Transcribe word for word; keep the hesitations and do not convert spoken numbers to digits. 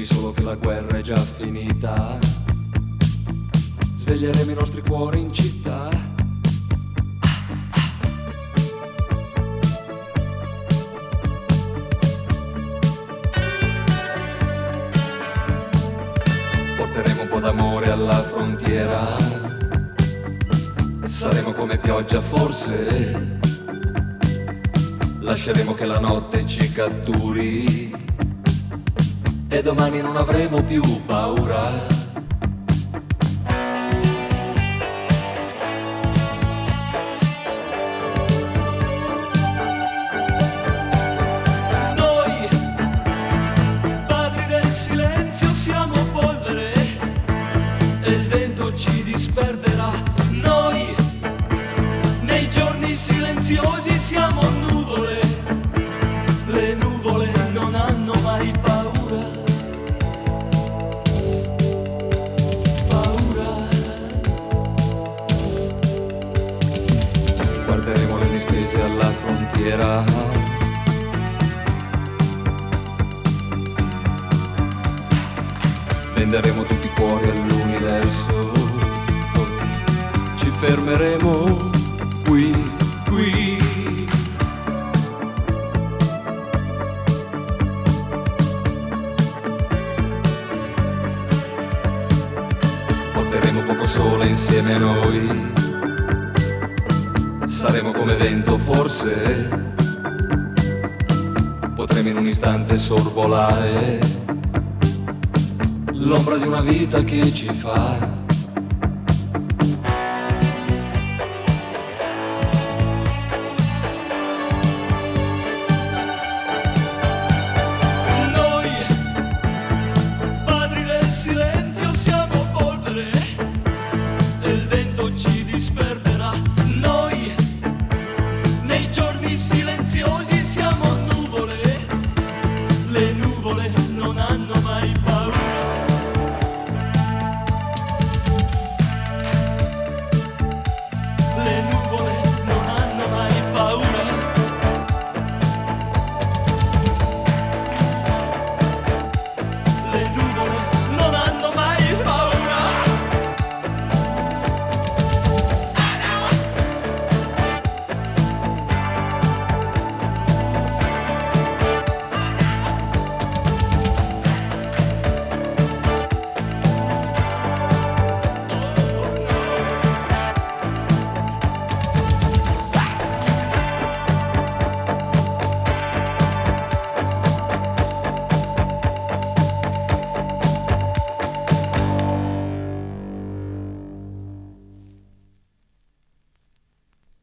Dimmi solo che la guerra è già finita, sveglieremo i nostri cuori in città. Porteremo un po' d'amore alla frontiera, saremo come pioggia forse, lasceremo che la notte ci catturi e domani non avremo più paura. Noi, padri del silenzio, siamo polvere e il vento ci disperderà. Noi, nei giorni silenziosi, siamo nuvole, le nuvole non hanno mai paura. Guarderemo le distese alla frontiera, venderemo tutti i cuori all'universo, ci fermeremo qui, qui. Porteremo poco sole insieme a noi, saremo come vento forse, potremo in un istante sorvolare l'ombra di una vita che ci fa